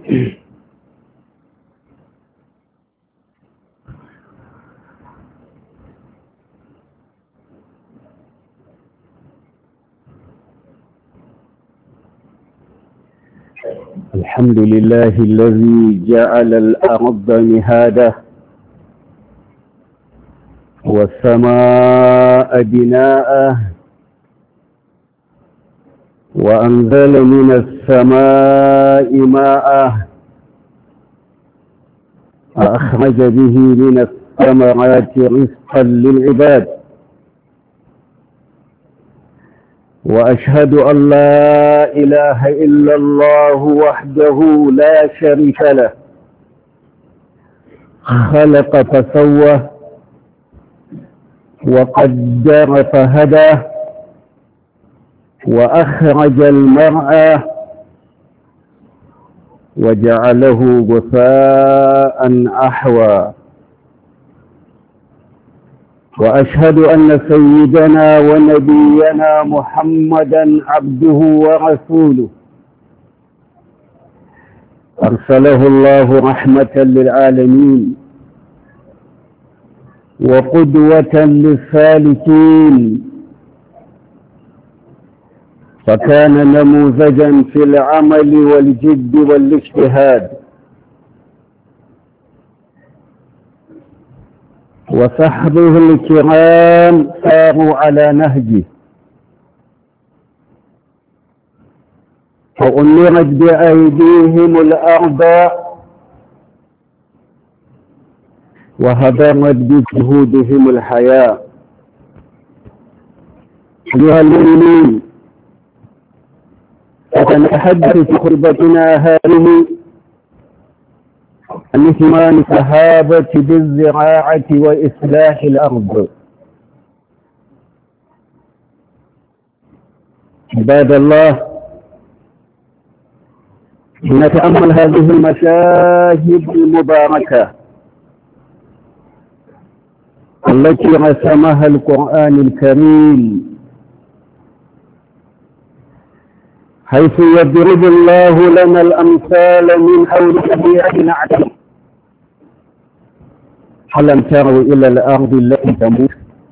الحمد لله الذي جعل الأرض مهادا والسماء بناء وأنزل من السماء ماء فأخرج به من الثمرات رزقا للعباد. وأشهد أن لا إله إلا الله وحده لا شريك له، خلق فسوى وقدر فهدى وأخرج المرعى وجعله غثاء أحوى. وأشهد أن سيدنا ونبينا محمدا عبده ورسوله، أرسله الله رحمة للعالمين وقدوة للسالكين، فكان نموذجا في العمل والجد والاجتهاد. وصحبه الكرام ساروا على نهجه، فأمرت بأيديهم الأرض وهدرت بجهودهم الحياة. أيها المؤمنين، سنتحدث في خطبتنا هذه عن اهتمام الصحابة بالزراعة وإصلاح الأرض. عباد الله، نتأمل هذه المشاهد المباركة التي رسمها القرآن الكريم، حيث يضرب الله لنا الأمثال من حول طبيعة نعتم. ألم تروا إلى الأرض التي تموت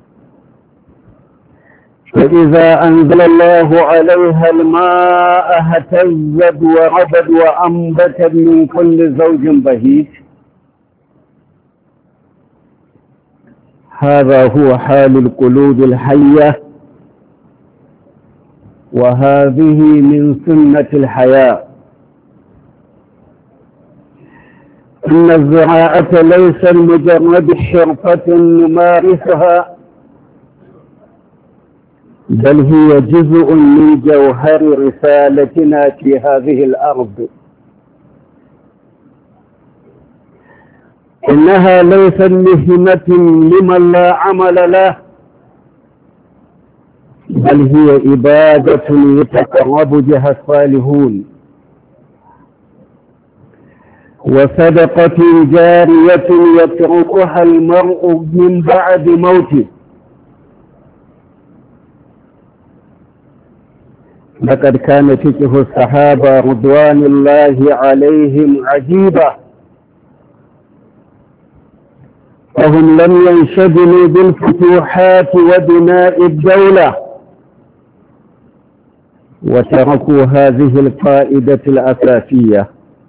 فإذا أنزل الله عليها الماء اهتزت وربت وأنبتت من كل زوج بهيج. هذا هو حال القلوب الحية، وهذه من سنة الحياة. إن الزراعة ليس مجرد حرفة نمارسها، بل هي جزء من جوهر رسالتنا في هذه الأرض. إنها ليست مهمة لمن لا عمل له، بل هي عبادة يتقرب بها الصالحون، وصدقة جارية يتركها المرء من بعد موته. لقد كان فقه الصحابة رضوان الله عليهم عجيبا، فهم لم ينشغلوا بالفتوحات وبناء الدولة، وتركوا هذه القاعدة الأساسية،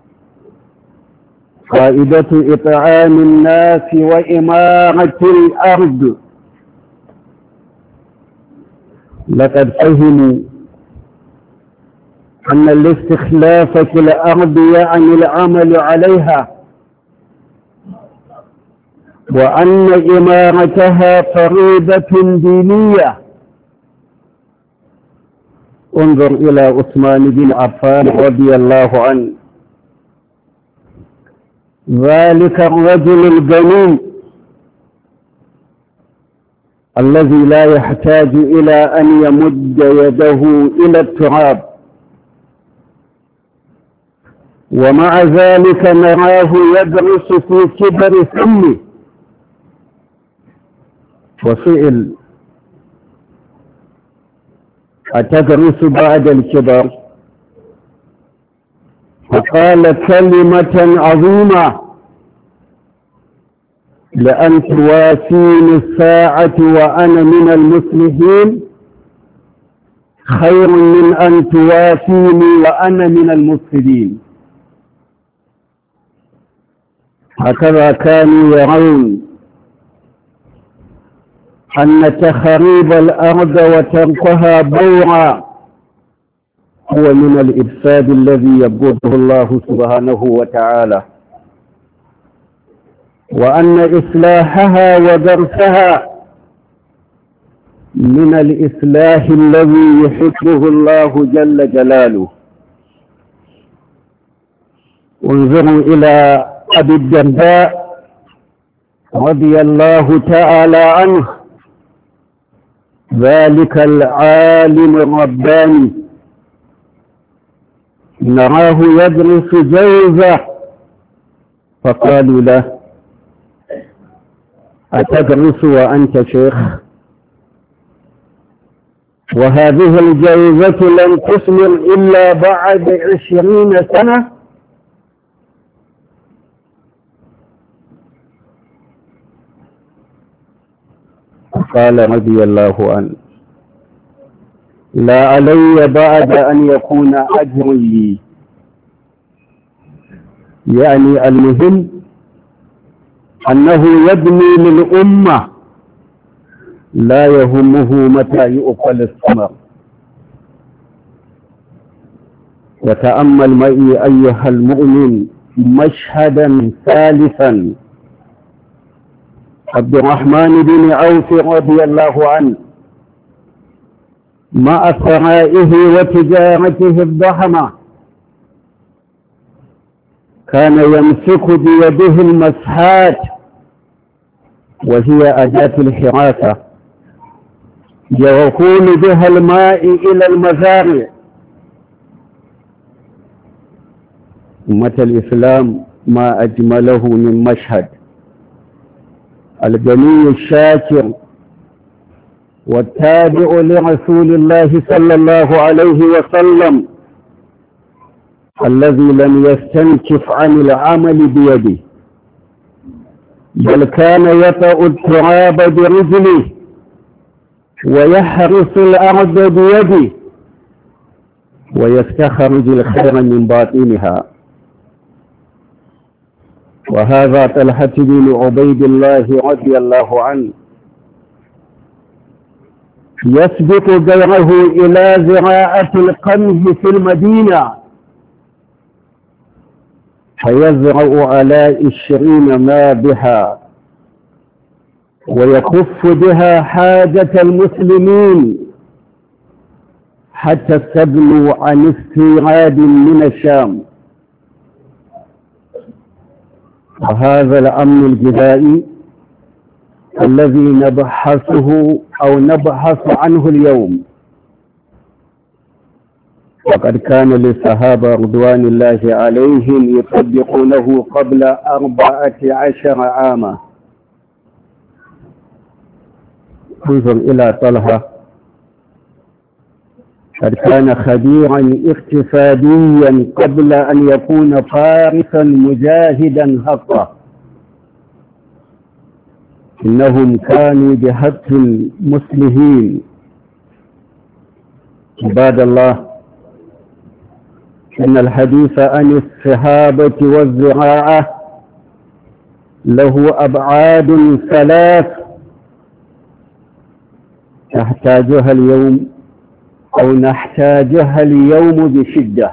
قاعدة إطعام الناس وإمارة الأرض. لقد فهموا أن الاستخلاف في الأرض يعني العمل عليها، وأن إمارتها فريضة دينية. انظر إلى عثمان بن عفان رضي الله عنه، ذلك الرجل الغني الذي لا يحتاج إلى أن يمد يده إلى التراب، ومع ذلك نراه يدرس في كبر سنه. وسئل: أتدرس بعد الكبر؟ فقال كلمة عظيمة: لأن تواسيني الساعة وأنا من المصلحين خير من أن تواسيني وأنا من المفسدين. هكذا كانوا يرون أن تخريب الأرض وتركها بورا هو من الإفساد الذي يبغضه الله سبحانه وتعالى، وأن إصلاحها ودرسها من الإصلاح الذي يحبه الله جل جلاله. انظروا إلى أبي الدرداء رضي الله تعالى عنه، ذلك العالم الرباني، نراه يدرس جوزة فقالوا له: أتدرس وأنت شيخ؟ وهذه الجوزة لم تثمر إلا بعد 20 سنة. قال رضي الله عنه: لا علي بعد أن يكون أجر لي. يعني المهم أنه يبني للأمة، لا يهمه متى يؤكل الثمر. وتأمل معي أيها المؤمن مشهدا ثالثا. عبد الرحمن بن عوف رضي الله عنه مع ثرائه وتجارته الضخمة كان يمسك بيده المسحات، وهي أداة الحراسة يوصل بها الماء إلى المزارع. أمة الإسلام ما أجمله من مشهد الغني الشاكر والتابع لرسول الله صلى الله عليه وسلم الذي لم يستنكف عن العمل بيده، بل كان يطأ التراب برجله ويحرس الأرض بيده ويستخرج الخير من باطنها. وهذا طلحة بن عبيد الله رضي الله عنه يسبق غيره إلى زراعة القمح في المدينة، فيزرع على 20 ما بها ويكف بها حاجة المسلمين حتى استغنوا عن استيراد من الشام. وهذا الأمن الغذائي الذي نبحث عنه اليوم، وقد كان للصحابة رضوان الله عليهم يطبقونه قبل 14 عاما. انظر إلى طلحة، قد كان خبيرا اقتصاديا قبل أن يكون فارسا مجاهدا حقا. إنهم كانوا بحق المسلمين. عباد الله، إن الحديث عن الصحابة والزراعة له أبعاد 3 نحتاجها اليوم بشدة.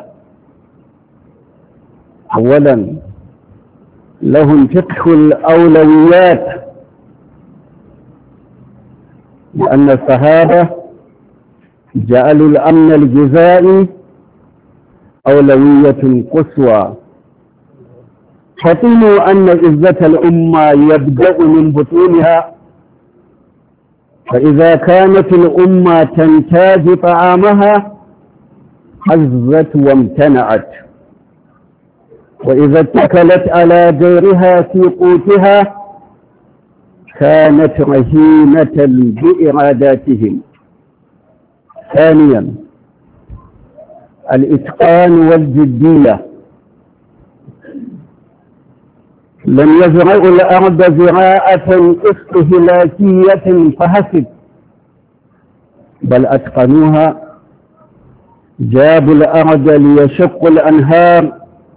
أولا، لهم فقه الأولويات، لأن الصحابة جعلوا الأمن الغذائي أولوية قصوى. فطنوا أن عزة الأمة يبدأ من بطونها، فإذا كانت الأمة تنتاج طعامها عزت وامتنعت، وإذا اتكلت على غيرها في قوتها كانت رهينة بإراداتهم. ثانيا، الإتقان والجدية، لم يزرعوا الأرض زراعة استهلاكية فحسب، بل أتقنوها. جابوا الأرض ليشقوا الأنهار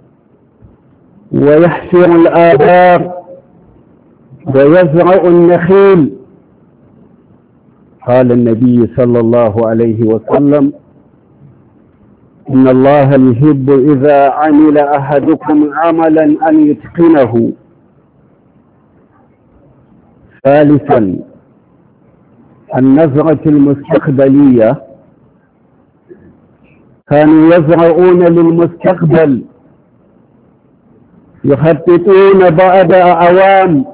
ويحفروا الآبار ويزرعوا النخيل. قال النبي صلى الله عليه وسلم: إن الله يحب إذا عمل أحدكم عملا أن يتقنه. ثالثا، النظرة المستقبلية. كانوا يزرعون للمستقبل، يخططون بعد أعوام،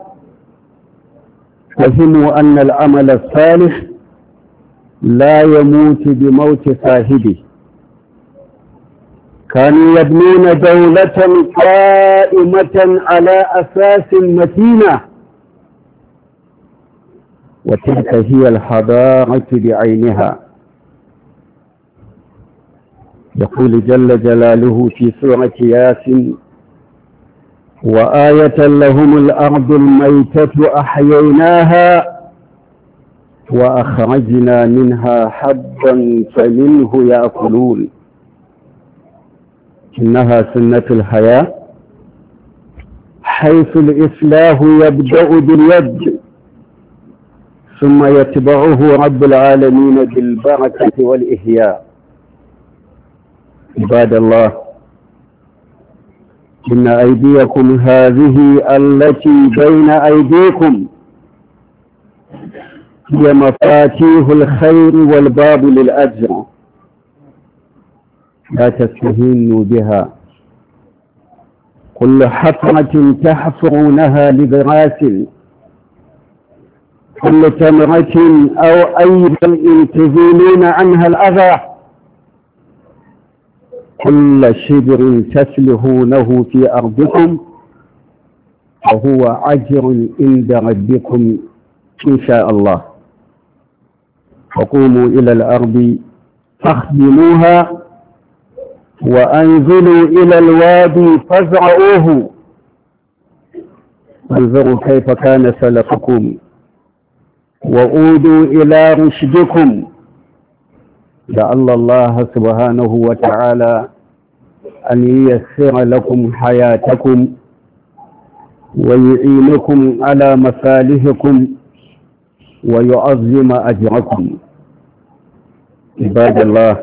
فهموا أن العمل الصالح لا يموت بموت صاحبه. كانوا يبنون دولة قائمة على أساس متينة، وتلك هي الحضارة بعينها. يقول جل جلاله في سورة ياسين: وآية لهم الأرض الميتة أحييناها وأخرجنا منها حبا فمنه يأكلون. إنها سنة الحياة، حيث الإصلاح يبدأ باليد ثم يتبعه رب العالمين بالبركة والإحياء. عباد الله، إن أيديكم هذه التي بين أيديكم هي مفاتيح الخير والباب للأجر، لا تستهينوا بها. كل حفرة تحفرونها لغراس، كل تمرة أو أي بلء تزيلون عنها الأذى، كل شبر تسلهونه في أرضكم وهو أجر عند ربكم إن شاء الله. وقوموا إلى الأرض فاخدموها، وأنزلوا إلى الوادي فازرعوه، انظروا كيف كان سلفكم، وعودوا إلى رشدكم. لعل الله سبحانه وتعالى أن ييسر لكم حياتكم ويعينكم على مصالحكم ويعظم أجركم. عباد الله،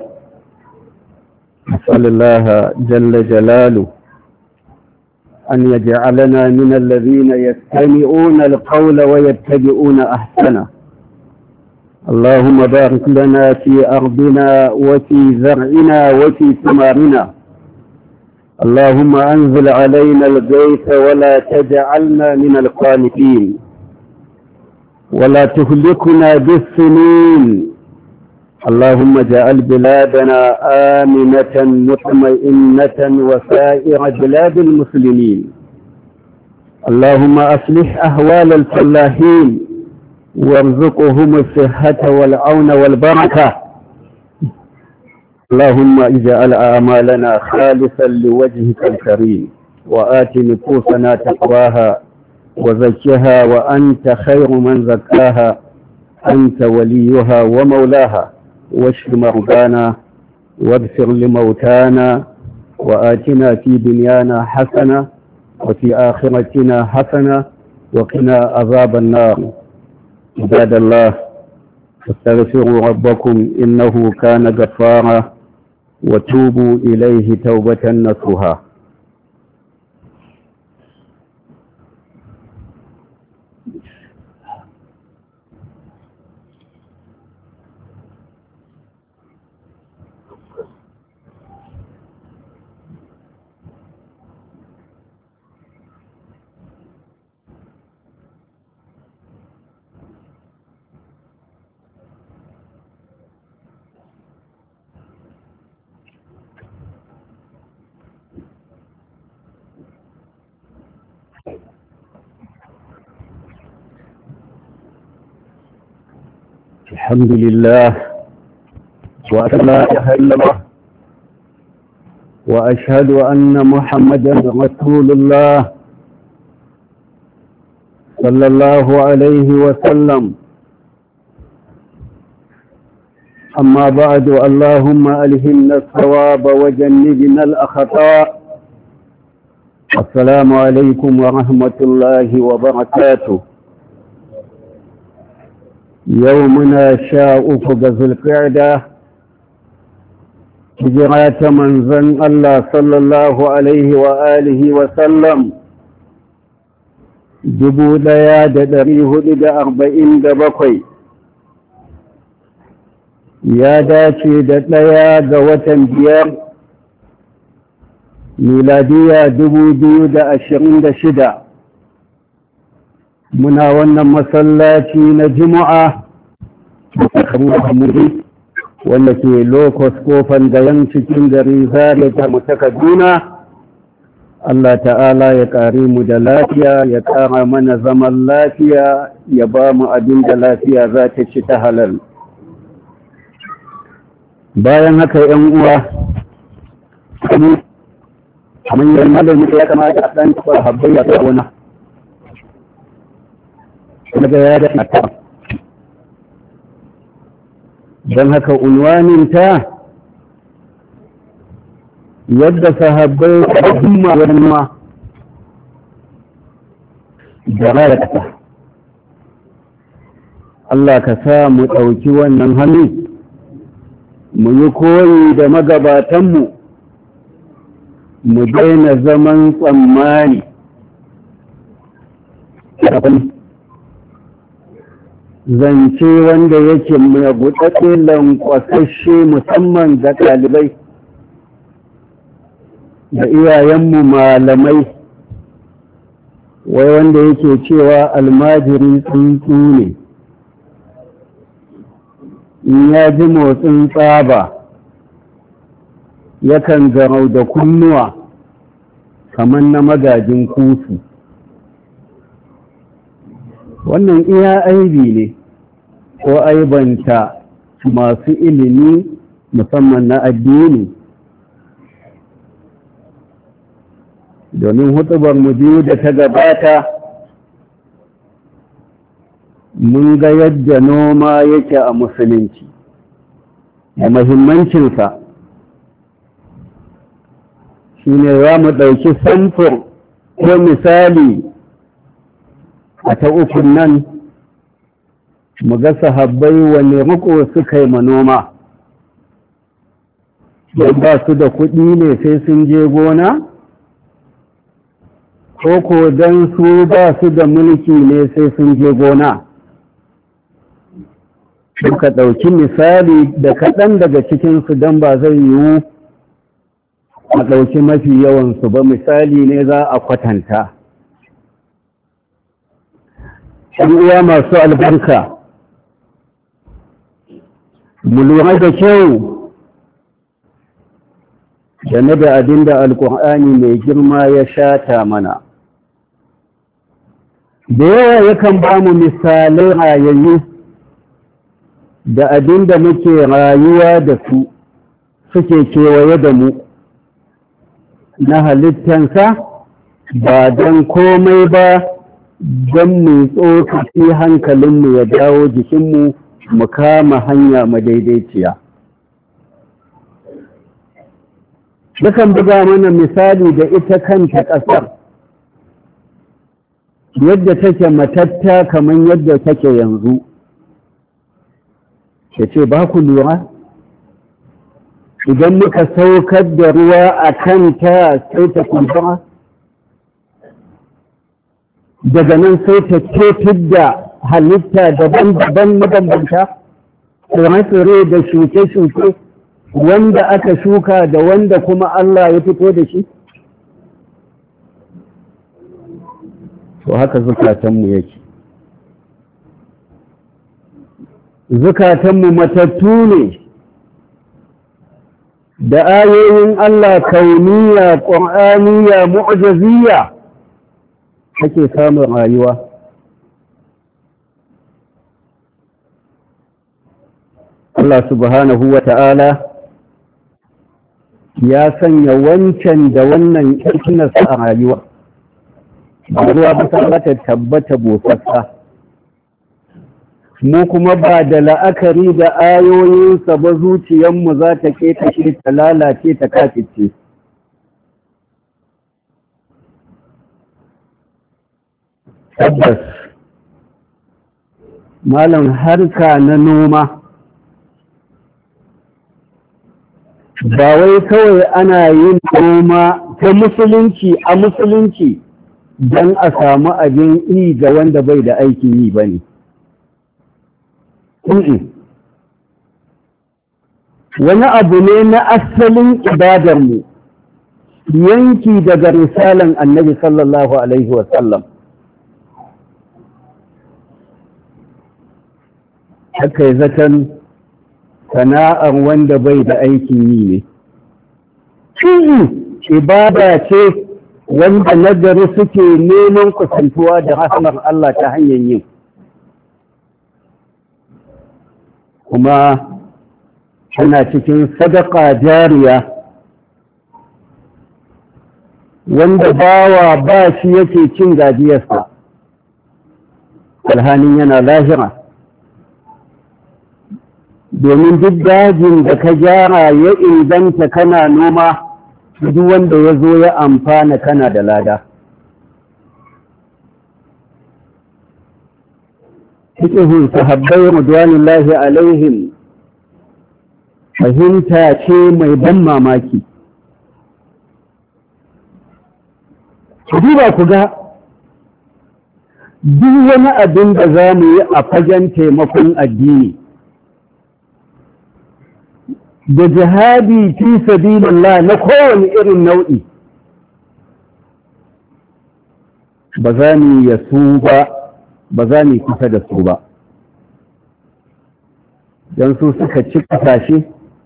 أسأل الله جل جلاله أن يجعلنا من الذين يستمعون القول ويتبعون أحسنه. اللهم بارك لنا في أرضنا وفي زرعنا وفي ثمارنا. اللهم أنزل علينا الغيث ولا تجعلنا من القانطين، ولا تهلكنا بالسنين. اللهم اجعل بلادنا آمنة مطمئنة وسائر بلاد المسلمين. اللهم أصلح أحوال الفلاحين وارزقهم الصحة والعون والبركة. اللهم اجعل أعمالنا خالصا لوجهك الكريم، وآت نفوسنا تقواها وزكها وأنت خير من زكاها، أنت وليها ومولاها. واشف مرضانا واغفر لموتانا، وآتنا في دنيانا حسنة وفي آخرتنا حسنة وقنا عذاب النار. عباد الله، استغفروا ربكم إنه كان غفارا، وتوبوا إليه توبة نصوحا. الحمد لله، وأشهد لا إله إلا الله، وأشهد أن محمدا رسول الله. صلى الله عليه وسلم. أما بعد، اللهم ألهمنا الصواب وجنبنا الأخطاء. السلام عليكم ورحمة الله وبركاته. يومنا شاء ذو القعدة، هجرات منزل الله صلى الله عليه وآله وسلم 1447 ya dace da 1 ga watan 5 miladiya 2026. muna wannan masallaci na Juma'a wanda ke lokos kofan gayan cikin gari Zaria ta Kaduna. Allah ta'ala ya ƙare mu da lafiya, ya ƙara mana zaman lafiya, ya ba mu abin da lafiya za ta ci ta halal. Bayan haka ‘yan uwa, kamar yin malami ya kamata a ɗan taɓa habbai ya ƙauna. Daga ya da ta. Don haka unwaninta yadda sahabbai da himma wani da raya ƙasa. Allah ka sa mu ɗauki wannan hannu, mu yi koyi da magabatanmu, mu daina zaman tsammani. Zance wanda yake mai buɗaɗɗe lankwasashe musamman ga ɗalibai da iyayenmu malamai, wai wanda yake cewa almajiri tsuntsu ne, in ya ji motsin tsaba yakan garau da kunnuwa kamar na magajin kusu. Wannan iya aibi ne ko aibanta masu ilimi musamman na addini. Domin hutubar mu biyu da ta gabata mun ga yadda noma yake a musulunci da muhimmancinsa. Shi ne za mu ɗauki samfur ko misali a ta ukun nan, mu ga sahabbai wani riko suka yi manoma. Don ba su da kuɗi ne sai sun je gona? Ko don su ba su da mulki ne sai sun je gona? Suka ɗauki misali da kaɗan daga cikinsu don ba zai yiwu a ɗauki mafi yawansu ba, misali ne za a kwatanta. ‘Yan uwa masu albarka, mu lura da kyau game da abin da Alƙur'ani mai girma ya shata mana. Da yawa yakan ba mu misalai rayayyu da abin da muke rayuwa da su suke kewaye da mu na halittansa, ba don komai ba, don mu tsokaci hankalinmu ya dawo jikinmu mu kama hanya madaidaiciya. Dukan buga mana misali da ita kanta ƙasar, yadda take matatta kamar yadda take yanzu. Ya ce ba ku lura? Idan muka saukar da ruwa a kanta sai ta kumbura, daga nan sai ta ketar da halitta daban-daban mabambanta, tsire-tsire da shuke-shuke, wanda aka shuka da wanda kuma Allah ya fito da shi. To haka zukatanmu yake. Zukatanmu matattu ne da ayoyin Allah kauniya, ƙur'aniya, mu'jiziyya ake samun rayuwa. Allah subhanahu wa ta'ala ya sanya wancan da wannan ƙarfinarsa a rayuwa. ba ruwa ba ta ta tabbata busassa, mu kuma ba da la'akari da ayoyinsa ba zuciyarmu za ta ƙetashe ta lalace ta kafice. Tabbas malam harka na noma ba wai kawai ana yin noma ta musulunci a musulunci don a samu abin yi ga wanda bai da aikin yi ba ne. Wani abu ne na asalin ibadarmu, yanki daga risalan annabi sallallahu Alaihi wasallam. Haka yi zaton sana'ar wanda bai da aikin yi ne. Ibada ce wanda nagari suke neman kusantuwa da rahmar Allah ta hanyar yin. Kuma tana cikin sadaka jariya wanda bawa ba shi yake cin gajiyarsa alhanin yana lahira, domin duk dajin da ka gyara ya inganta kana noma, duk wanda ya zo ya amfana kana da lada. Fiƙihun sahabbai radwanullahi alaihim fahimta ce mai ban mamaki. Ku duba ku ga duk wani abin da za mu yi a fagen taimakon addini da jihadi fi sabilillah na kowane irin nau'i, ba za mu yi su ba za mu kusa da su ba, don su suka ci kasashe,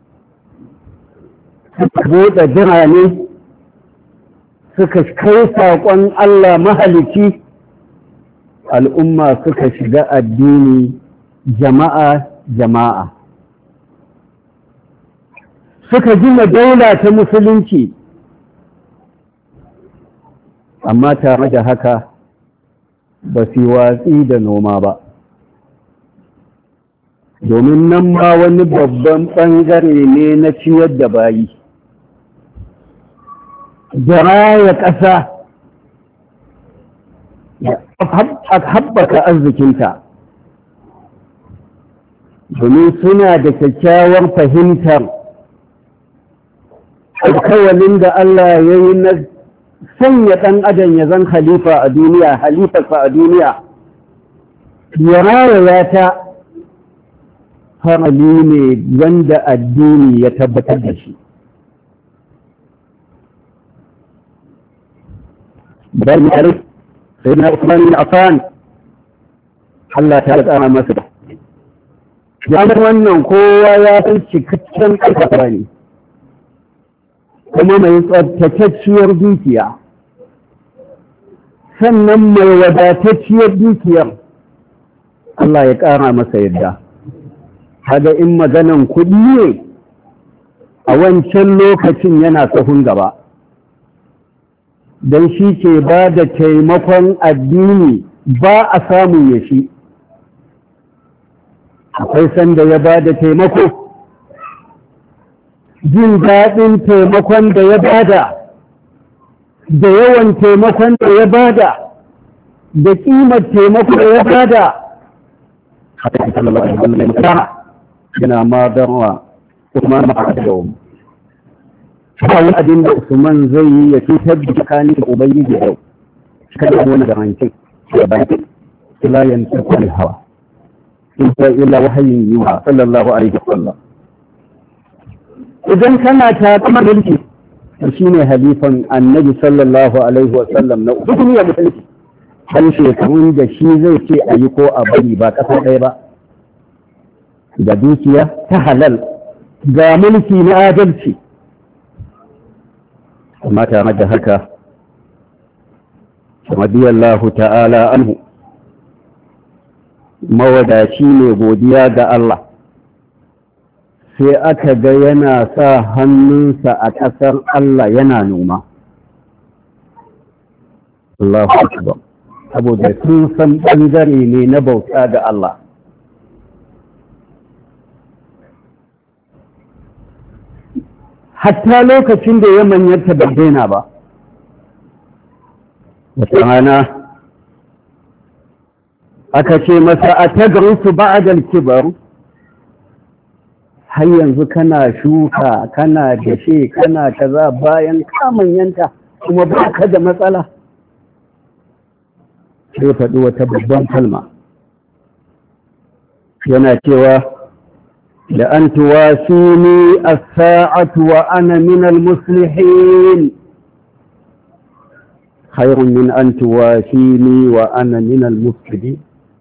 suka buɗe birane, suka kai saƙon Allah mahalicci, al'umma suka shiga addini jama'a. Suka gina daula ta musulunci, amma tare da haka ba su watsi da noma ba, domin nan ma wani babban ɓangare ne na ciyar da bayi, da raya ƙasa, a haɓaka arzikinta, domin suna da kyakkyawar fahimtar alkawalin da Allah ya yi na sanya ɗan adam ya zan halifarsa a duniya, ya raya ta harali ne wanda addini ya tabbatar da shi. Bayan yare, sai na Usman bin Affan, Allah ta tsara masa da. Jamar wannan kowa ya san cikakken ƙarfafa ne, kuma mai tsabtatacciyar dukiya, sannan mai wadatacciyar dukiyar. Allah ya ƙara masa yadda. Haga in maganan kuɗi ne a wancan lokacin yana sahun gaba, don shi ke ba da taimakon addini ba a samun ya shi. Akwai sanda ya ba da taimako, jin daɗin taimakon da ya bada, da yawan taimakon da ya bada, da ƙimar taimakon da ya bada, yana ma darwa Usman ma'adawar. Ba wani abin da Usman zai yi ya cutar da tsakanin da Ubangiji yau, kada wani garancin da bayan ilayen tsakon hawa. In ta ila wahayin yiwa sallallahu alaihi wasallam. Idan kana ta kamar mulki, shi ne halifan annabi sallallahu alaihi wasallam na duniya musulunci, har shekarun da shi zai ce a yi ko a bari ba ƙasa ɗaya ba, da dukiya ta halal, ga mulki na adalci. Amma tare da haka, radiyallahu ta'ala anhu, mawadaci ne godiya ga Allah, sai aka ga yana sa hannunsa a ƙasar Allah yana noma. Allahu akbar. Saboda sun san ɓangare ne na bauta ga Allah. Hatta lokacin da ya manyanta bai daina ba. Wata rana aka ce masa a tagarinsu ba'adal kibar, har yanzu kana shuka, kana dashe, kana kaza bayan ka manyanta kuma ba ka da matsala. Sai faɗi wata babban kalma yana cewa da an tuwasini as-sa'atu wa ana min al-muslihin khairun min an tuwasini wa ana min al-mufsidin.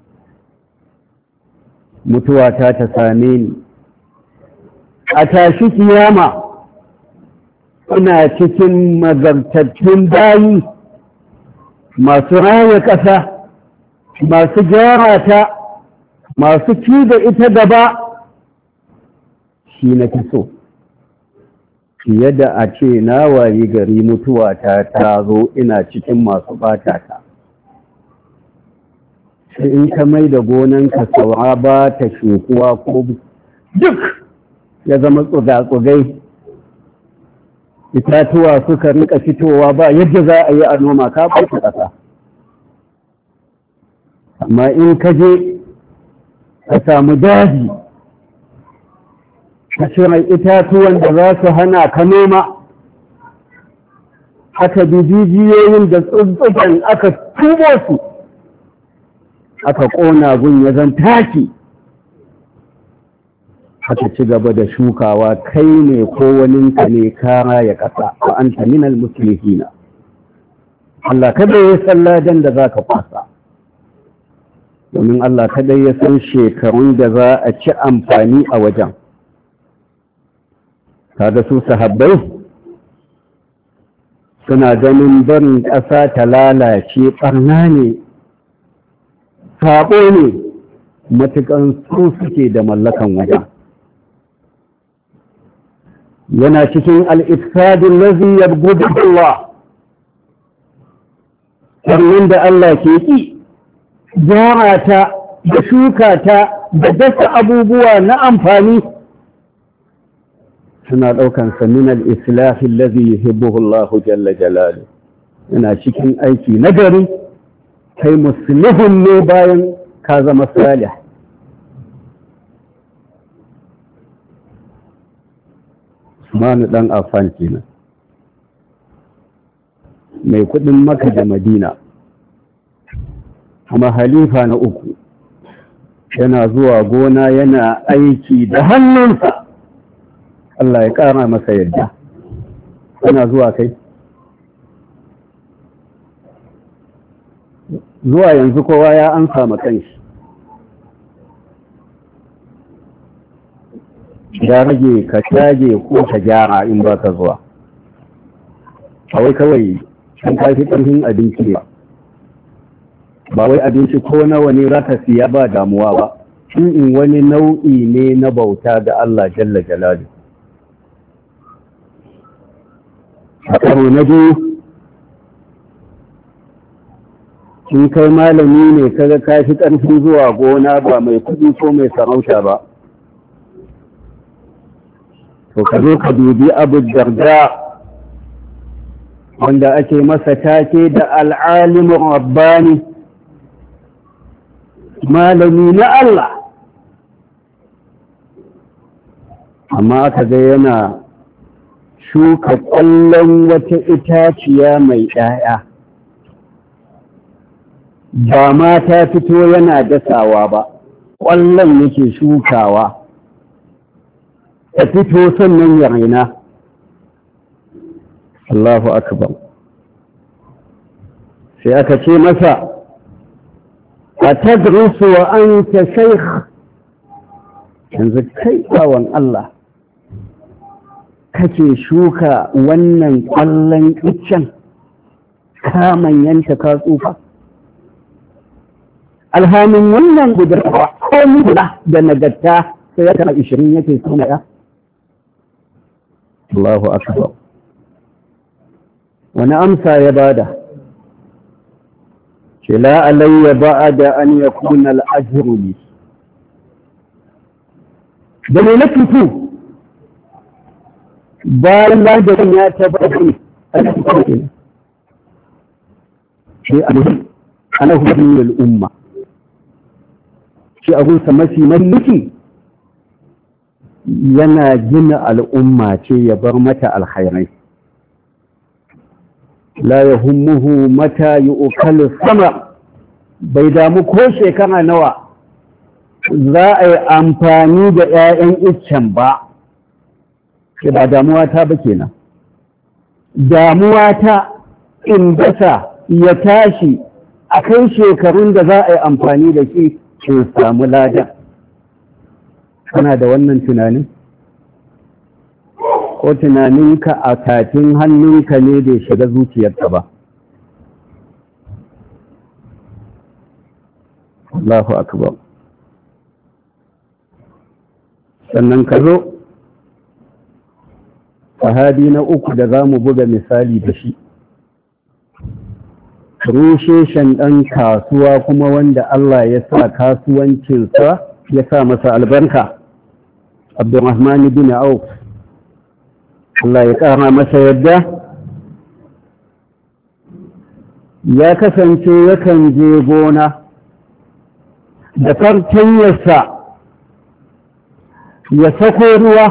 Mutuwa ta same ni a tashi kiyama ina cikin mazartattun bayi masu raya ƙasa, masu gyara ta, masu ci da ita gaba, shi na fi so fiye da a ce na wayi gari mutuwa ta zo ina cikin masu ɓata ta. Sai in ka mai da gonanka saura ba ta shukuwa ko duk ya zama tsuga-tsugai, itatuwa suka rika fitowa ba yadda za a yi a noma ka ɓata ƙasa. Amma in ka je ka samu daji ka cire itatuwan da za su hana ka noma, aka bi jijiyoyin da tsubbugan aka tubo su aka ƙona gun ya zan taki, aka ci gaba da shukawa, kai ne ko waninka ne kara ya ƙasa wa anta minal muslihina. Allah kada ya san ladan da za ka kwasa, domin Allah kada ya san shekarun da za a ci amfani a wajen. Kaga su sahabbai suna ganin barin ƙasa ta lalace ɓarna ne, saɓo ne, matuƙan su suke da mallakan wajen. Yana cikin al'ifsadin lazi ya gudu Allah, sannan da Allah ke ƙi, gyara ta da shuka ta da dasa abubuwa na amfani, suna ɗaukan min al-islahi lazi yuhibbuhu Allah jalla jalalu. Yana cikin aiki nagari, kai muslihun ne bayan ka zama salih. Usmanu ɗan Affan kenan, mai kuɗin Makka da Madina, kuma halifa na uku, yana zuwa gona yana aiki da hannunsa. Allah ya ƙara masa yadda. Yana zuwa kai? Zuwa yanzu kowa ya ansa ma kanshi. Ya rage ka tage ko ka gyara in ba ka zuwa. Kawai an kafi ƙarfin abinci ba. Ba wai abinci ko nawa ne za ka siya ba damuwa ba. In wani nau'i ne na bauta ga Allah jalla jalalu. A karo na biyu, in kai malami ne kaga ka fi ƙarfin zuwa gona ba mai kuɗi ko mai sarauta ba, to ka zo ka dubi Abu Darda wanda ake masa take da al'alimin rabbani, malami na Allah, amma aka ga yana shuka ƙwallon wata itaciya mai ‘ya'ya, ba ma ta fito yana dasawa ba, ƙwallon yake shukawa, ta fito sannan ya raina. Allahu akbar. Sai aka ce masa, a tadrusu wa an ta shaikh, yanzu kai bawan Allah kake shuka wannan ƙwallon iccen ka manyanta ka tsufa, alhamin wannan budurwa ko guda da nagarta sai ya kana 20 yake suna ya. Allahu akbar. Wani amsa ya bada? لا علي بعد أن يكون الأجر لي دليل كتو bayan lajin ya tabbatar ana cikin shi ana hukumar al'umma shi abunsa mafi mallaki yana gina al'umma ce ya bar mata alkhairai la yahummuhu mata yu'kalu sama bai damu ko shekara nawa za a yi amfani da 'ya'yan iccen ba ba damuwa ta ba kenan damuwa ta in dasa ya tashi a kai shekarun da za a yi amfani da shi ke samu ladan kana da wannan tunanin ko tunaninka a tafin hannunka ne da shiga zuciyarka ba Allahu akbar sannan ka zo sahabi na uku da za mu buga misali da shi rusheshen ɗan kasuwa kuma wanda Allah ya sa kasuwancinsa ya sa masa albarka Abdurrahman bin Auf Allah ya ƙara masa yadda ya kasance yakan je gona da fartanyarsa ya sako ruwa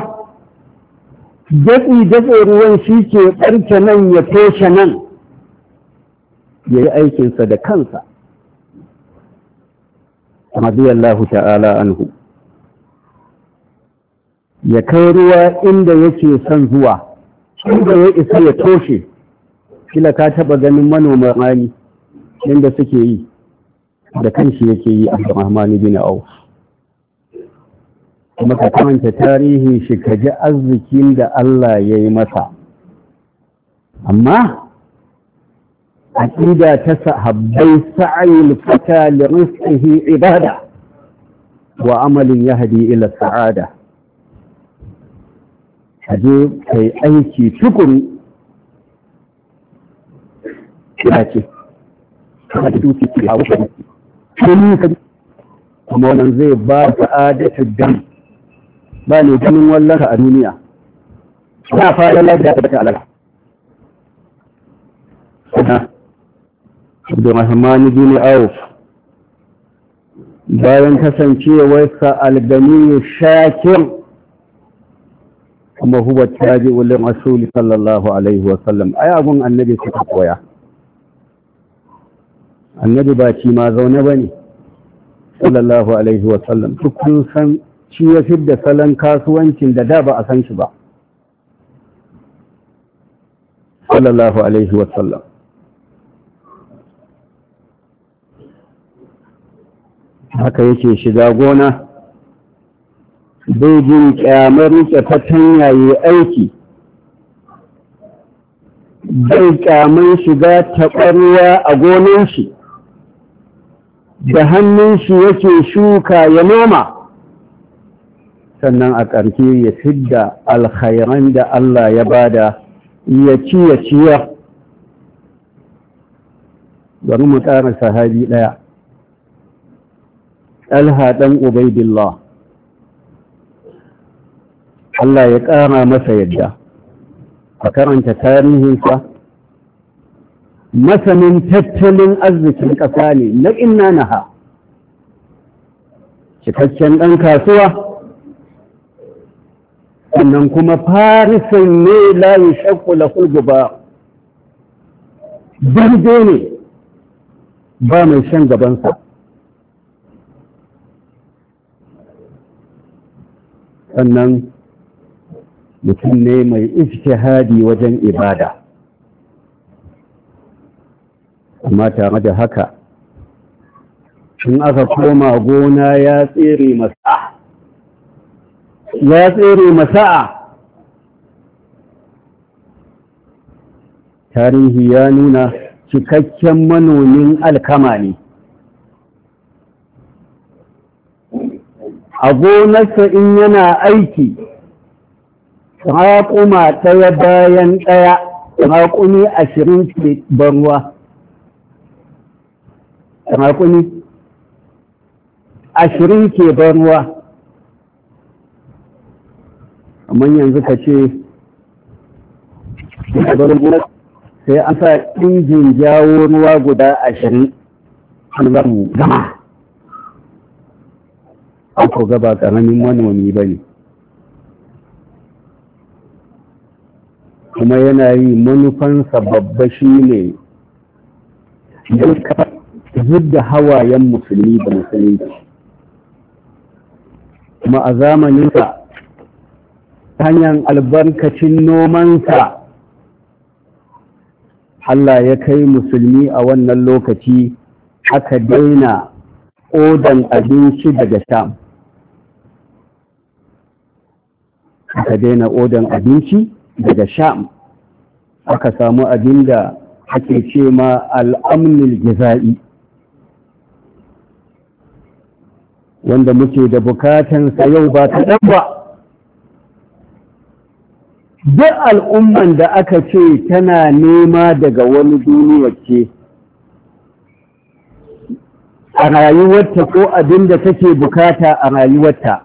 datse ruwan shi ke ɓarke nan ya toshe nan ya yi aikinsa da kansa radiyallahu ta'ala anhu ya kai ruwa inda yake son zuwa inda ya isa ya toshe kila ka taɓa ganin manoman rani inda suke yi da kanshi yake yi Abdurrahman bin Auf kuma ka karanta tarihin shi ka ji arzikin da Allah ya yi masa amma aqida ta sahabbai sa'ayil fata li rizqihi ibada wa amalin yahdi ila sa'ada kaje kai aiki tukuri ya ce ka duki ki hawo kuma wannan zai ba sa'adatu dan ba ne ganin wallaka a duniya na fara lafiya ta alaka Abdurrahman bin Auf bayan kasancewarsa albani shakir kuma huwa tabi'u lil rasul sallallahu alaihi wa sallam ai abun annabi suka koya annabi ba ci ma zaune bane sallallahu alaihi wa sallam kun san shi ya fidda salon kasuwancin da ba a san shi ba sallallahu alaihi wa sallam haka yake shiga gona bai jin kyamar rike fatanya yayi aiki bai kyamar shiga taɓarwa a gonan shi da hannun shi yake shuka ya noma sannan a ƙarfe ya fidda alkhairan da Allah ya bada ya ci ya ciyar bari mu ƙara sahabi ɗaya Talha ɗan Ubaidillah Allah ya ƙara masa yadda a karanta tarihinsa masanin tattalin arzikin ƙasa ne na inna naha cikakken ɗan kasuwa sannan kuma farisan ne layi shakku lahul guba barde ne ba mai shan gabansa sannan mutum ne mai ijtihadi wajen ibada amma tare da haka in aka koma gona ya tsere masa'a tarihi ya nuna cikakken manomin alkama ne a gonarsa in yana aiki raƙuma ɗaya bayan ɗaya raƙumi 20 ke barwa raƙumi 20 ke ban ruwa, amma yanzu ka ce sai an sa injin jawo ruwa guda 20 an zamu gama. Ako gaba ƙaramin manomi ba ne, kuma yana yi manufansa babba shi ne zub da hawayen musulmi da musulunci. Kuma a zamaninsa hanyar albarkacin nomansa Allah ya kai musulmi a wannan lokaci aka daina odan abinci daga Sham. Aka daina odan abinci daga Sham, aka samu abin da ake ce ma al'amnil giza'i, wanda muke da bukatansa yau ba ta ɗan ba. Duk al'umman da aka ce tana nema daga wani duniya ce a rayuwarta ko abin da take bukata a rayuwarta,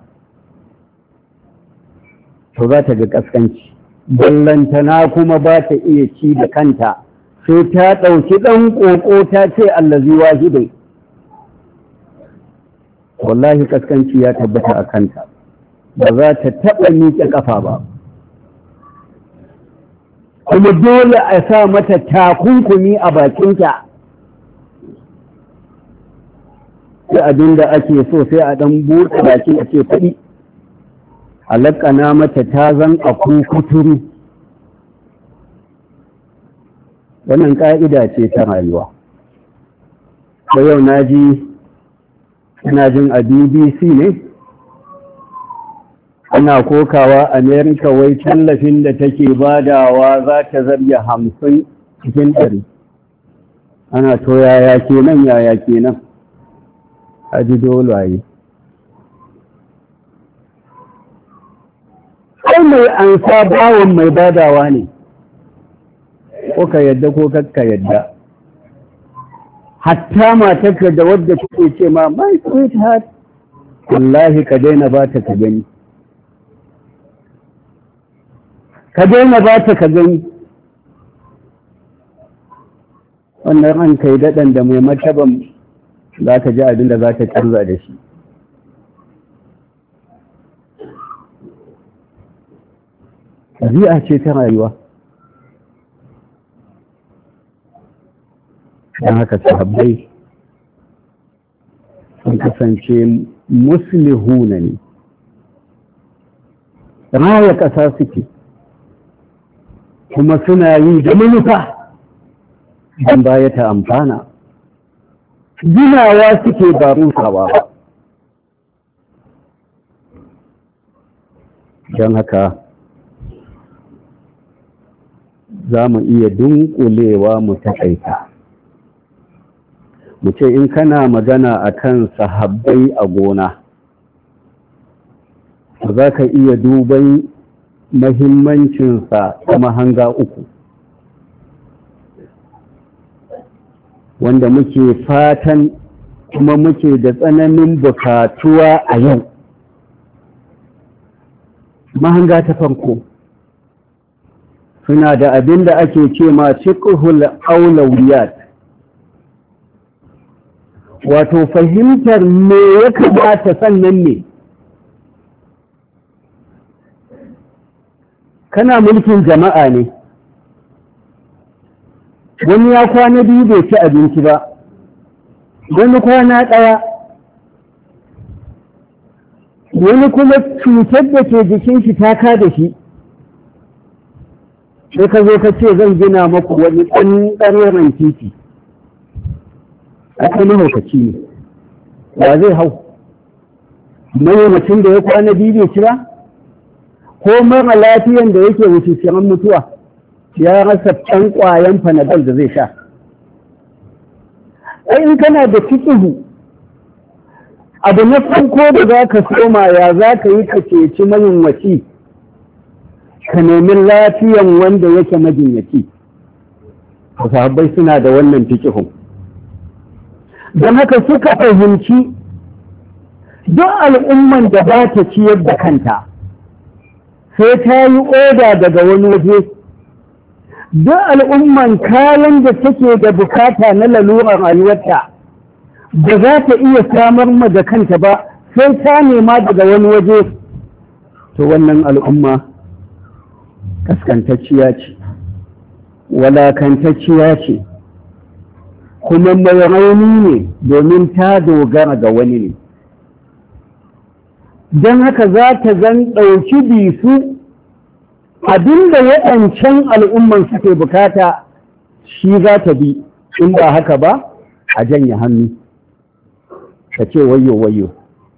to za ta ga ƙasƙanci. Ballantana kuma ba ta iya ci da kanta, sai ta ɗauki ɗan ƙoƙo ta ce allazi wahidai. Wallahi ƙasƙanci ya tabbata a kanta, ba za ta taɓa miƙe ƙafa ba. Kuma dole a sa mata takunkumi a bakinta, sai abin da ake so sai a ɗan buɗe baki a ce faɗi. Alaƙana mata ta zan a kuturu. Wannan ƙa'ida ce ta rayuwa. Ko yau na jin a BBC ne, ana kokawa Amerika wai tallafin da take badawa za ta zarya 50 cikin 100. Ana to yaya kenan, haji dolaye. Kai mai ansa bawon mai badawa ne, ko ka yadda ko kakka yadda. Hatta matarka da wadda take ce ma my sweetheart, wallahi ka daina ba ta ka gani. Ka daina ba ta ka gani. Wannan an kai daɗan da mai martaban za ka ji abin da za ta canza da shi. Ɗabi'a ce ta rayuwa. Don haka sahabbai sun kasance muslihuna ne, raya ƙasa suke, kuma suna yi da manufa don baya ta amfana. Ginawa suke ba rusawa ba. Don haka za mu iya dunkulewa mu taƙaita. Mu ce in kana magana a kan sahabbai a gona, za ka iya duban mahimmancinsa ta mahanga uku, wanda muke fatan kuma muke da tsananin bukatuwa a yau. Mahanga ta farko, suna da abin da ake ce ma fiqhul aulawiyat, wato fahimtar me ya kamata sannan ne. Kana mulkin jama'a ne, wani ya kwana 2 bai ci abinci ba, wani kwana 1, wani kuma cutar da ke jikin shi ta kada shi, sai ka zo ka ce zan gina maku wani ɗan titi. Aka mahaukaci ne, ba zai hau. Mutum da ya kwana 2 bai ci ba, ko mara lafiyan da yake wuce siyan mutuwa ya rasa ɗan ƙwayan panadol da zai sha. Ai in kana da fiƙihu, abu na farko da za ka soma ya za ka yi ka ceci mayunwaci, ka nemi lafiyan wanda yake majinyaci. Sahabbai suna da wannan fiƙihun. don haka suka fahimci duk al'umman da ba ta ciyar da kanta sai ta yi oda daga wani waje, duk al'umman kayan da take da bukata na lalurar rayuwarta ba za ta iya samar ma da kanta ba sai ta nema daga wani waje, to wannan al'umma kaskantacciya ce, walakantacciya ce, kuma mai rauni ne domin ta dogara ga wani ne. Don haka za ta zan ɗauki bisu abinda waɗancan al'umman suke bukata shi za ta bi, in ba haka ba a janye hannu ka ce wayo.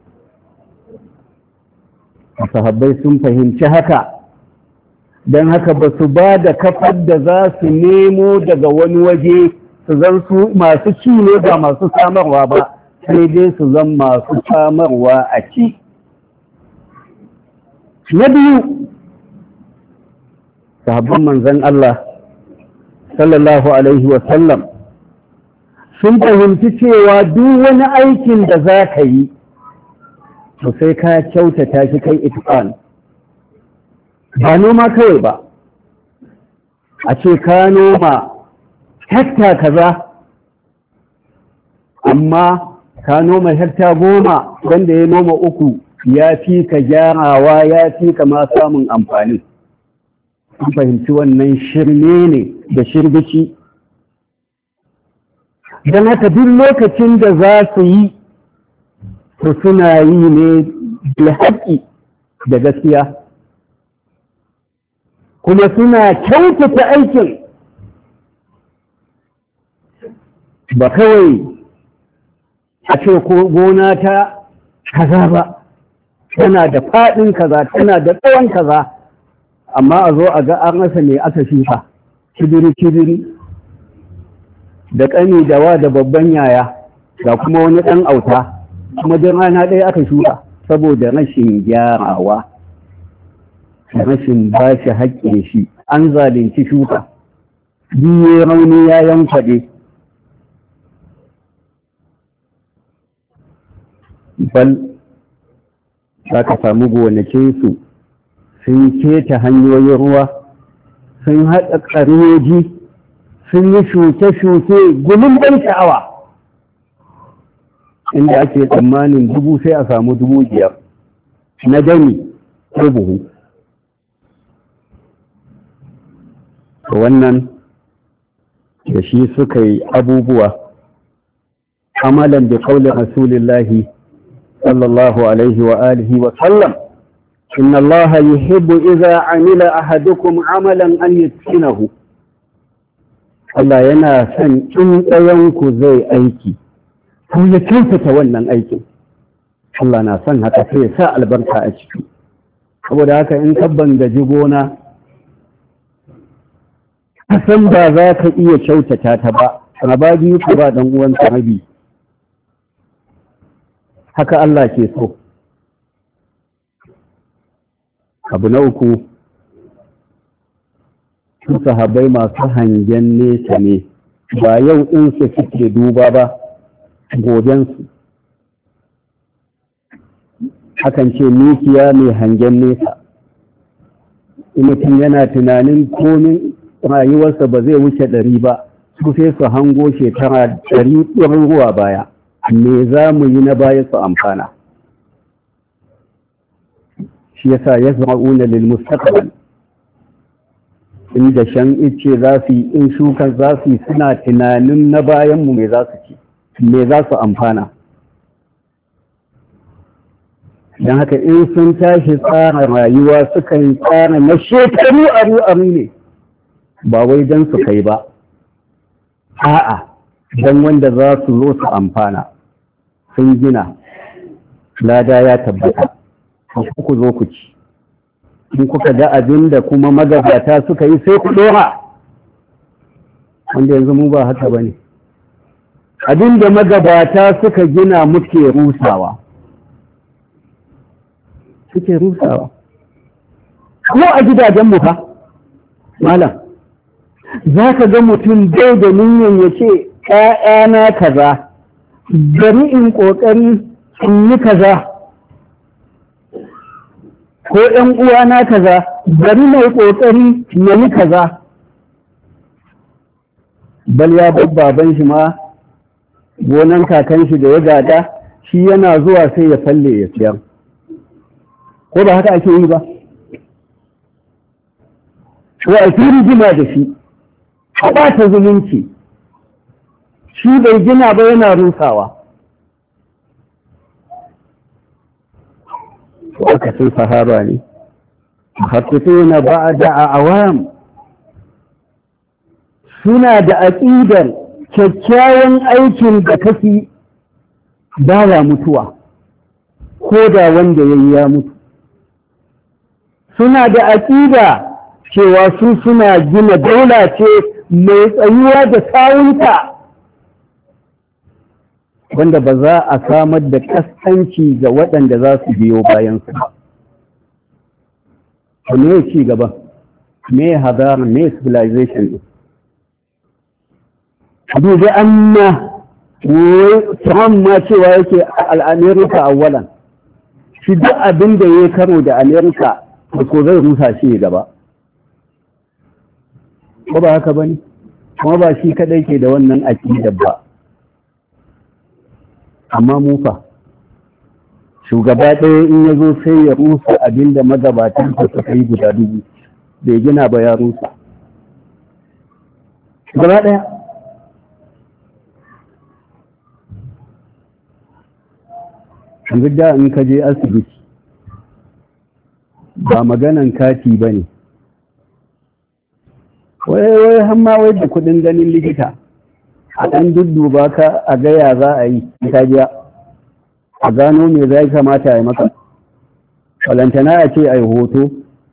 Sahabbai sun fahimci haka, don haka ba su ba da kafar da za su nemo daga wani waje su zan su masu ci ne ba masu samarwa ba, sai dai su zan masu samarwa a ci. Na biyu, sahabban manzan Allah sallallahu alaihi wasallam sun fahimci cewa duk wani aikin da za ka yi to sai ka kyautata shi kai itqan, ba noma kawai ba, a ce ka noma hekta kaza amma ka noma hekta 10 wanda ya noma 3 ya fi ka gyarawa, ya fi ka ma samun amfani. An fahimci wannan shirme ne da shirbici, don haka duk lokacin da za su yi to suna yi ne da haƙƙi da gaskiya, kuma suna kyautata aikin, ba kawai a ce ko gona ta kaza ba, tana da faɗin kaza, tana da tsawon kaza, amma a zo a ga an rasa ne aka shuka, kibiri da ƙani da wa da babban yaya ga kuma wani ɗan auta, kuma don rana ɗaya aka shuka saboda rashin gyarawa, rashin ba shi haƙƙin shi, an zalunci shuka, biye rauni ya yankwaɗe. Bal za ka samu gonakinsu sun keta hanyoyin ruwa, sun haɗa ƙaroji, sun yi shuke-shuke gulun ban sha'awa, inda ake tsammanin 1000 sai a samu 5,000 na dami ko buhu. Wannan da shi suka yi abubuwa amalan da kaulin Rasulullahi sallallahu alaihi wa alihi wa sallam, inna Allah yuhibbu idza amila ahadukum amalan an yutqinahu. Allah yana son in ɗayanku zai aiki ko ya kyautata wannan aikin, Allah na son haka sai ya sa albarka a ciki. Saboda haka in kabban gaji gona kasan ba za ka iya kyautata ta ba, raba biyu ka ba ɗan uwan rabi, haka Allah ke so. Abu na uku, su sahabbai masu hangen nesa ne, ba yau ɗinsu suke duba ba, gobensu. Hakan ce mikiya mai hangen nesa, mutum yana tunanin komin rayuwarsa ba zai wuce 100 ba, su sai su hango shekara 100 ruwa baya, me za mu yi na baya su amfana. Shi yasa ya za'una lil mustaqbal, inda shan ice za su yi, in shukan za su yi, suna tunanin na bayanmu me za su ci, me za su amfana. Don haka in sun tashi tsara rayuwa sukan tsara na shekaru aru ne, ba wai don su kai ba, a'a don wanda za su zo su amfana. Sun gina, lada ya tabbata, ku zo ku ci. In kuka ga abin da kuma magabata suka yi sai ku dora, wanda yanzu mu ba haka ba ne. Abin da magabata suka gina muke rusawa. Ko a gidajenmu fa, malam, za ka ga mutum bai da niyyar ya ce ‘ya'yana kaza bari in ƙoƙari in yi kaza, ko ‘yan uwana kaza, bari mai ƙoƙari na yi kaza. Bal ya babban shi ma gonan kakan shi da ya gada, shi yana zuwa sai ya falle ya siyar. Ko ba haka ake yi ba? Wa a fi rigima da shi, a ɓata zumunci, shi bai gina ba yana rusawa. Aka sun sahara ne, haƙƙutuna ba da a awam, suna da aƙidar kyakkyawan aikin da kafi baya mutuwa, ko da wanda ya yi ya mutu. Suna da aƙida cewa su suna gina daula ce mai tsayuwa da sawunta, wanda ba za a samar da kaskanci ga waɗanda za su biyo bayansu ba. Me ci gaba, me hadara, me civilization ɗin. Dubi amma Trump ma cewa yake al'Amerika awwalan, shi duk abin da ya karo da Amerika ko zai rusa shi gaba. Ko ba haka ba ne? Kuma ba shi kaɗai ke da wannan aƙidar ba. Amma mufa shugaba ɗaya in ya zo sai ya rusa abin da magabatan suka yi guda 2000, bai gina ba ya rusa gaba ɗaya. Yanzu da in ka je asibiti ba maganan kati ba ne, wai hamma wai da kudin ganin likita a ɗan dudduba ka a gaya za a yi ta biya a gano me zai kamata a yi maka, walantana a ce a yi hoto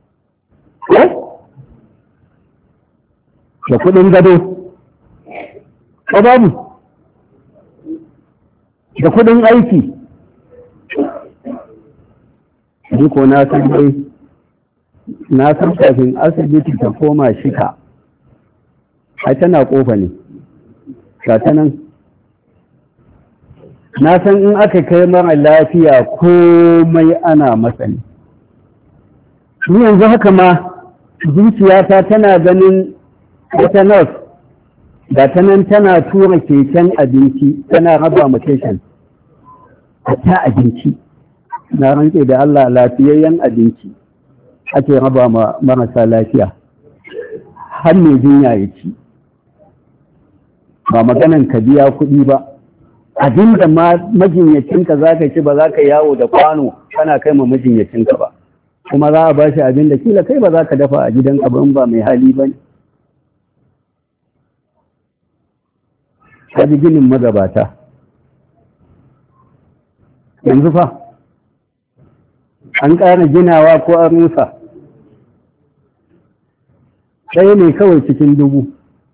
da kudin gado ko babu, da kudin aiki. Ko na san dai na san kafin asibiti ta koma shika, ai tana kofa ne ga ta nan. Na san in aka kai mara lafiya komai ana masa ne. Ni yanzu haka ma zuciyata tana ganin wata nurse da ta nan tana tura keken abinci tana raba mutation ta abinci. Na rantse da Allah lafiyayyen abinci ake raba ma marasa lafiya har mai jinya ya ci. Ba maganan ka biya kuɗi ba, abinda majinyacinka za ka ci ba za ka yawo da kwano kana kai ma majinyacinka ba, kuma za a ba shi abinda kila kai ba za ka dafa a gidanka ba in ba mai hali ba ne. Kaji ginin magabata. Yanzu fa an ƙara ginawa ko an rusa, ɗaya ne kawai cikin 1000.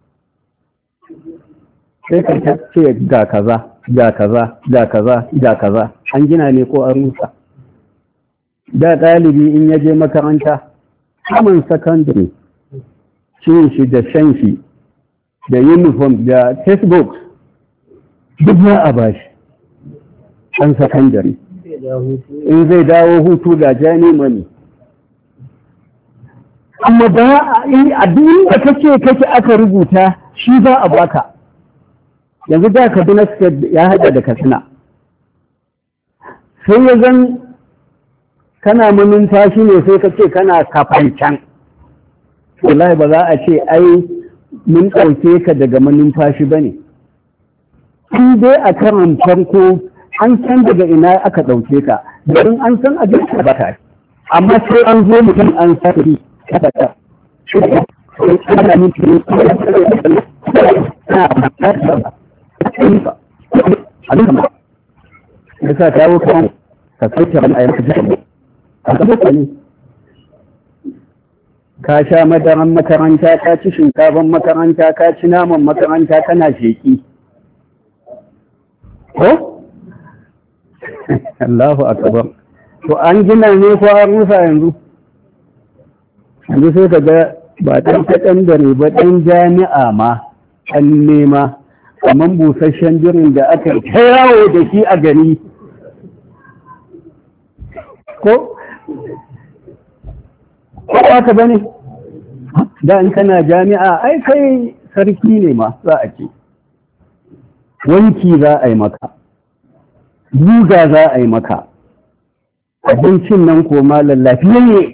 Sai ka ce ga kaza ga kaza ga kaza ga kaza, an gina ne ko an rusa. Da ɗalibi in ya je makaranta saman secondary, cin shi da shan shi da uniform da textbook duk ma a bashi ɗan secondary. In zai dawo hutu ga jani mani. Amma ba a duk da kake aka rubuta shi za a baka. Yanzu da Kaduna State ya haɗa da Katsina, sai ya zan kana manumfashi ne sai ka ce kana kafancan. Wallahi ba za a ce ai mun ɗauke ka daga manumfashi ba ne. In dai a karan farko an san daga ina aka ɗauke ka, domin an san abin da ba ka, amma sai an zo mutum an sake kada ta ana nufin ya sa ta wuka ka sauke wani a yanka jikin a ƙasa ne. Ka sha madaran makaranta, ka ci shinkafan makaranta, ka ci naman makaranta, kana sheki ko? Allahu akbar. To an gina ne ko an rusa yanzu? Yanzu sai ka ga ba ɗan sakandare ba ɗan jami'a ma an nema kamar busasshen birin da aka ta yawo da shi a gari ko aka bane da in kana jami'a ai kai sarki ne ma za a ce wanki za a yi maka guga za a yi maka abincin nan ko malam lafiyayye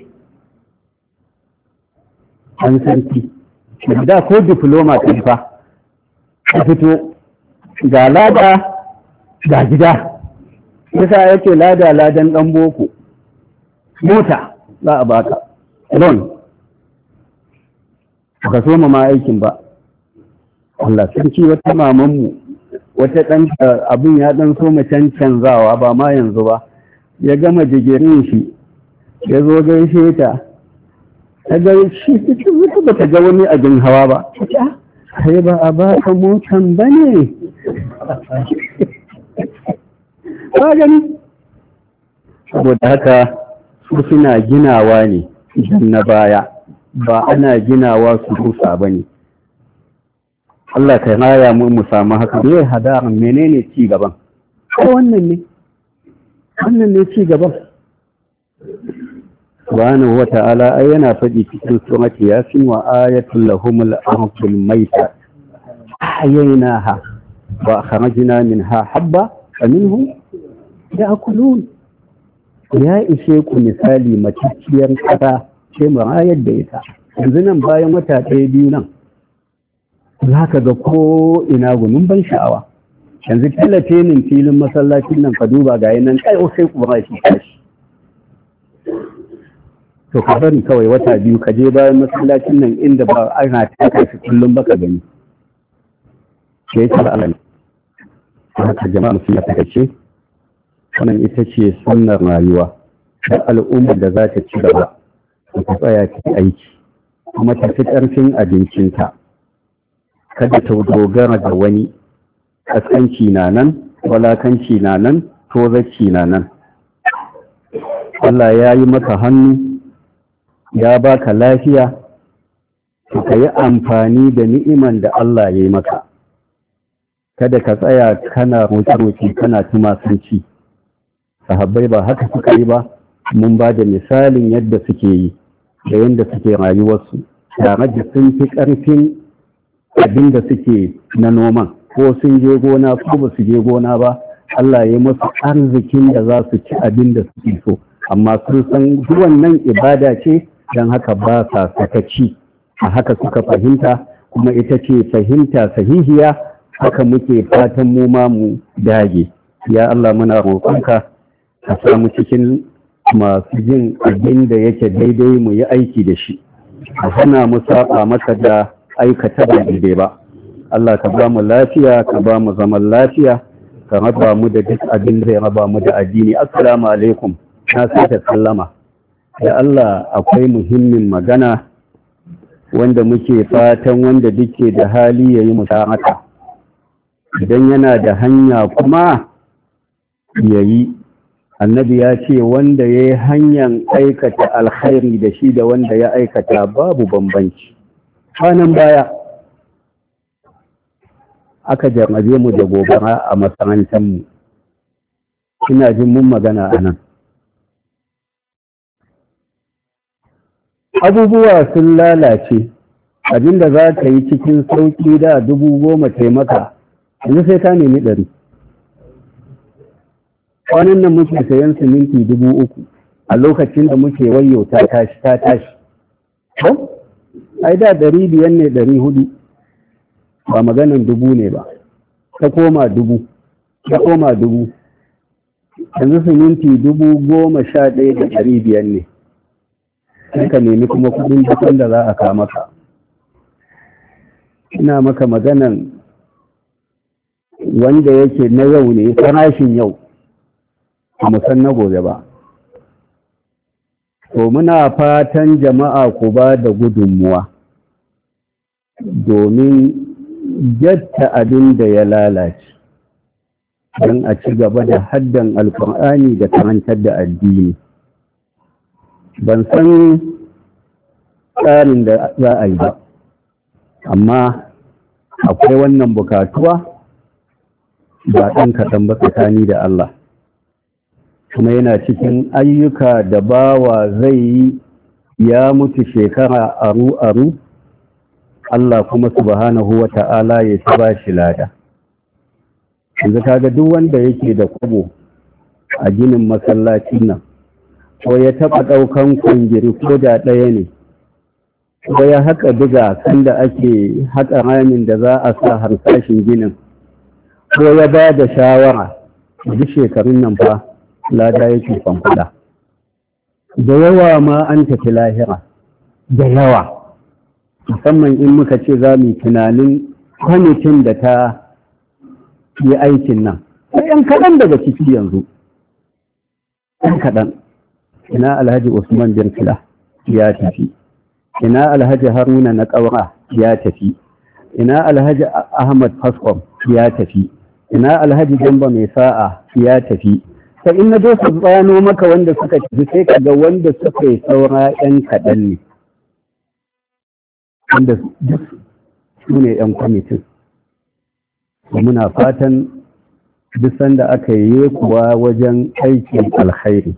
an sarki da ko diploma ta fa ka fito ga lada ga gida yasa yake ladan dan boko mota za a baka loan ka so ma aikin ba Allah sarki wata mamanmu wata ɗan abin ya ɗan so mu canzawa ba ma yanzu ba ya gama digirin shi ya zo gaishe ta ta ga shi ita ba ta ga wani abin hawa ba sai ba a ba ka motan ba ne ba gani saboda haka su suna ginawa ne idan na baya ba ana ginawa su rusa ba ne Allah kai raya mu samu haka ne hadarin menene ci gaban ko wannan ne ci gaban subhanahu wata'ala ai yana faɗi cikin surati yasin wa ayatul lahumul ardul mayta ahyaynaha wa akhrajna minha habba faminhu ya'kulun ya ishe ku misali matacciyar kasa ce mu rayar da ita yanzu nan bayan wata ɗaya biyu nan za ka ga ko ina gunun ban sha'awa yanzu tallatenin filin masallacin nan ka duba ga yanan kai sai kuma shi tashi to ka bari kawai wata biyu ka je bayan masallacin nan inda ba ana taka shi kullum baka gani ke ta Allah ne haka jama'a musulmi ta kace wannan ita ce sunnar rayuwa da al'ummar da za ta ci gaba ta tsaya ta aiki kuma ta fi ƙarfin abincinta kada ta dogara da wani kaskanci na nan walakanci na nan tozarci na nan Allah ya yi maka hannu ya baka lafiya ka yi amfani da ni'iman da Allah ya yi maka kada ka tsaya kana roƙe-roƙe kana tumasanci sahabbai ba haka suka yi ba mun ba da misalin yadda suke yi da yadda suke rayuwarsu tare da sun fi ƙarfin abin da suke na noman ko sun je gona ko ba su je gona ba Allah ya masu arzikin da za su ci abin da suke so amma sun san wannan ibada ce don haka ba sa sakaci a haka suka fahimta kuma ita ce fahimta sahihiya haka muke fatan mu ma mu dage ya Allah muna roƙonka ka samu cikin masu jin abin da yake daidai mu yi aiki da shi a hana mu saba maka da aikata ba daidai ba Allah ka ba mu lafiya ka ba mu zaman lafiya ka raba mu da duk abin da ya raba mu da addini assalamu alaikum na sake sallama da Allah akwai muhimmin magana wanda muke fatan wanda duke da hali yayi musharaka idan yana da hanya kuma yayi annabi ya ce wanda yayi hanyar aikata alkhairi da shi da wanda ya aikata babu bambanci kwanan baya aka jarrabe mu da gobara a makarantarmu ina jin mun magana a nan abubuwa sun lalace abinda za ka yi cikin sauƙi da 10,000 taimaka yanzu sai ka nemi 100 kwanan nan muke sayan siminti 3,000 a lokacin da muke wayo ta tashi ko? ai da 500 ne 400 ba maganan 1000 ne ba ta koma 1000 yanzu siminti 11,500 ne sai ka nemi kuma kudin dukkan da za a kama ka ina maka maganan wanda yake na yau ne farashin yau a musan na gobe ba to muna fatan jama'a ku ba da gudunmuwa domin jatta abin da ya lalace don a ci gaba da haddan alkur'ani da karantar da addini ban san tsarin da za a yi ba amma akwai wannan bukatuwa ba ɗan kaɗan ba tsakani da Allah, kuma yana cikin ayyuka da bawa zai yi ya mutu shekara aru-aru, Allah kuma subhanahu wa ta'ala ya ta ba shi lada. Yanzu kaga duk wanda yake da kwabo a ginin masallacin nan, ko ya taɓa ɗaukan kwangiri ko da ɗaya ne, ko ya haƙa diga sanda ake haƙa ramin da za a sa harsashin ginin, ko ya ba da shawara duk shekarun nan fa lada yake kwamfada. Da yawa ma an tafi lahira, da yawa, musamman in muka ce za mu tunanin kwamitin da ta yi aikin nan, sai ‘yan kaɗan daga ciki yanzu, ‘yan kaɗan. Ina Alhaji Usman Birkila ya tafi, ina Alhaji Haruna na ƙaura ya tafi, ina Alhaji Ahmad Faskom ya tafi, ina Alhaji Jamba mai sa'a ya tafi. Sai in na dosa tsano maka wanda suka tafi sai ka ga wanda suka yi saura ‘yan kaɗan ne, wanda duk su ne ‘yan kwamitin. Muna fatan duk sanda aka yi kuwa wajen aikin alkhairi,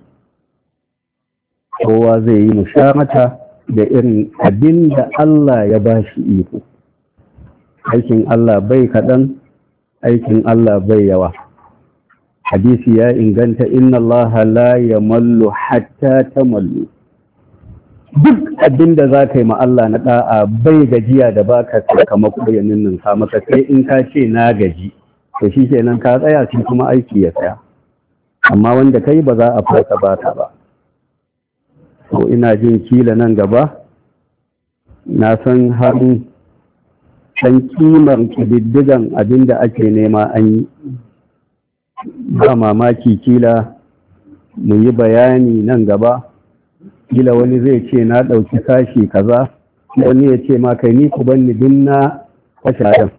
kowa zai yi musharata da irin abin da Allah ya ba shi iko. Aikin Allah bai kaɗan, aikin Allah bai yawa. Hadisi ya inganta, inna Allah la yamallu hatta tamallu. Duk abin da za ka yi ma Allah na ɗa'a bai gajiya da baka sakamako ya ninninka maka, sai in ka ce na gaji, to shi kenan ka tsaya shi kuma aiki ya tsaya. Amma wanda kai ba za a fasa baka ba. To ina jin kila nan gaba na san harin san kimar kididdigan abin da ake nema an yi. Ba mamaki kila mu yi bayani nan gaba, kila wani zai ce na ɗauki sashi kaza, wani ya ce ma kai ni ku banni din na fashadan.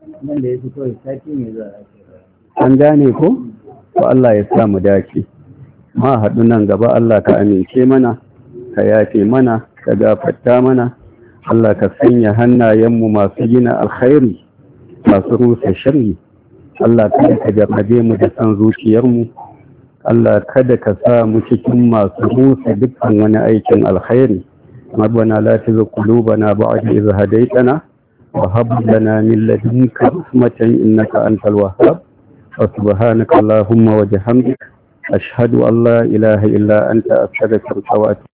An gane ko? To Allah ya sa mu dace. Ma haɗu nan gaba, Allah ka amince mana, ka yafe mana, ka gafarta mana. Allah ka sanya hannayenmu masu gina alkhairi, masu rusa sharri. Allah kada ka jarrabe mu da san zuciyarmu. Allah kada ka sa mu cikin masu rusa dukkan wani aikin alkhairi. Rabbana la tuzigh qulubana ba'da idh hadaytana wa hab lana min ladunka rahmatan innaka antal wahhab. Wa subhanaka allahumma wa bihamdika ashhadu an la ilaha illa anta astaghfiruka wa atubu